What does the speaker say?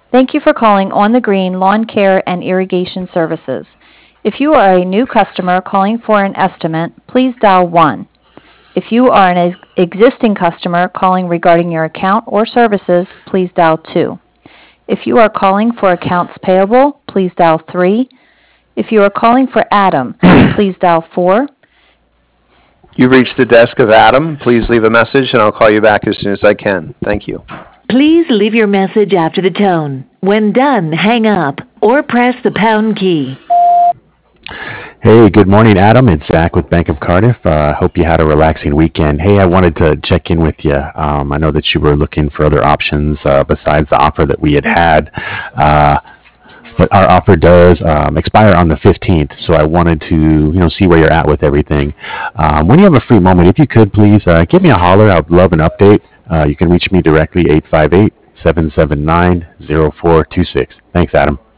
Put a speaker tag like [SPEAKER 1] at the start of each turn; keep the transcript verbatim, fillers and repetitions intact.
[SPEAKER 1] Thank you for calling On the Green Lawn Care and Irrigation Services. If you are a new customer calling for an estimate, please dial one. If you are an ex- existing customer calling regarding your account or services, please dial two. If you are calling for accounts payable, please dial three. If you are calling for Adam, please dial four.
[SPEAKER 2] You've reached the desk of Adam. Please leave a message and I'll call you back as soon as I can. Thank you.
[SPEAKER 3] Please leave your message after the tone. When done, hang up or press the pound key.
[SPEAKER 4] Hey, good morning, Adam. It's Zach with Bank of Cardiff. I uh, hope you had a relaxing weekend. Hey, I wanted to check in with you. Um, I know that you were looking for other options uh, besides the offer that we had had. Uh, but our offer does um, expire on the fifteenth, so I wanted to, you know, see where you're at with everything. Um, when you have a free moment, if you could, please uh, give me a holler. I'd love an update. Uh, you can reach me directly, eight five eight, seven seven nine, zero four two six. Thanks, Adam.